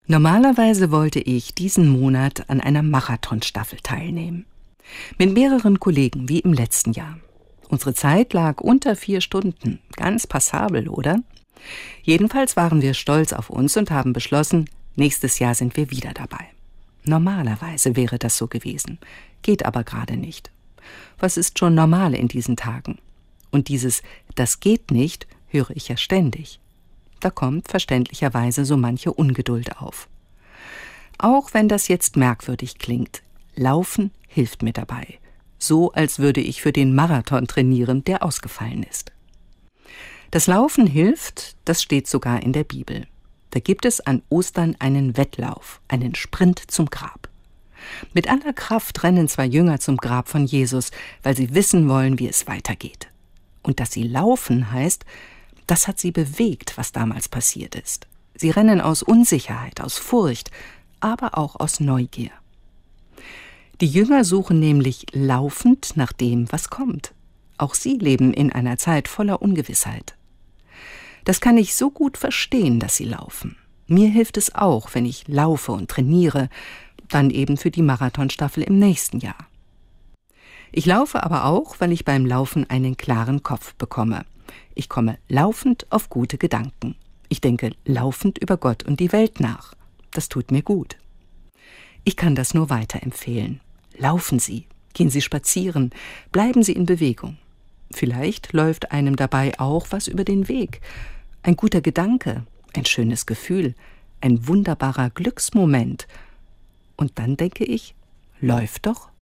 Normalerweise wollte ich diesen Monat an einer Marathonstaffel teilnehmen. Mit mehreren Kollegen, wie im letzten Jahr. Unsere Zeit lag unter 4 Stunden. Ganz passabel, oder? Jedenfalls waren wir stolz auf uns und haben beschlossen, nächstes Jahr sind wir wieder dabei. Normalerweise wäre das so gewesen. Geht aber gerade nicht. Was ist schon normal in diesen Tagen? Und dieses „Das geht nicht" höre ich ja ständig. Da kommt verständlicherweise so manche Ungeduld auf. Auch wenn das jetzt merkwürdig klingt, Laufen hilft mir dabei. So, als würde ich für den Marathon trainieren, der ausgefallen ist. Das Laufen hilft, das steht sogar in der Bibel. Da gibt es an Ostern einen Wettlauf, einen Sprint zum Grab. Mit aller Kraft rennen 2 Jünger zum Grab von Jesus, weil sie wissen wollen, wie es weitergeht. Und dass sie laufen heißt, das hat sie bewegt, was damals passiert ist. Sie rennen aus Unsicherheit, aus Furcht, aber auch aus Neugier. Die Jünger suchen nämlich laufend nach dem, was kommt. Auch sie leben in einer Zeit voller Ungewissheit. Das kann ich so gut verstehen, dass sie laufen. Mir hilft es auch, wenn ich laufe und trainiere, dann eben für die Marathonstaffel im nächsten Jahr. Ich laufe aber auch, weil ich beim Laufen einen klaren Kopf bekomme. Ich komme laufend auf gute Gedanken. Ich denke laufend über Gott und die Welt nach. Das tut mir gut. Ich kann das nur weiterempfehlen. Laufen Sie, gehen Sie spazieren, bleiben Sie in Bewegung. Vielleicht läuft einem dabei auch was über den Weg. Ein guter Gedanke, ein schönes Gefühl, ein wunderbarer Glücksmoment. Und dann denke ich, läuft doch.